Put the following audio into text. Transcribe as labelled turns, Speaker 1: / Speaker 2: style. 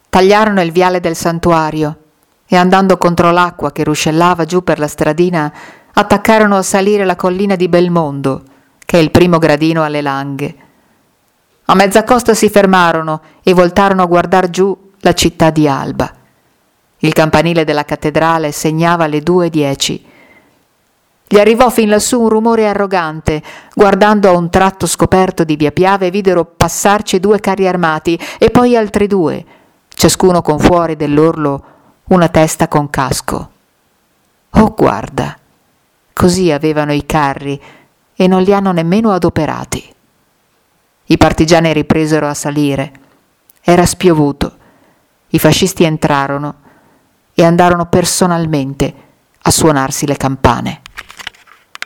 Speaker 1: Tagliarono il viale del santuario e, andando contro l'acqua che ruscellava giù per la stradina, attaccarono a salire la collina di Belmondo, che è il primo gradino alle Langhe. A mezza costa si fermarono e voltarono a guardar giù la città di Alba. Il campanile della cattedrale segnava le 2:10. Gli arrivò fin lassù un rumore arrogante. Guardando a un tratto scoperto di via Piave, videro passarci 2 carri armati e poi altri 2, ciascuno con fuori dell'orlo una testa con casco. Oh, guarda, così avevano i carri e non li hanno nemmeno adoperati. I partigiani ripresero a salire. Era spiovuto. I fascisti entrarono e andarono personalmente a suonarsi le campane.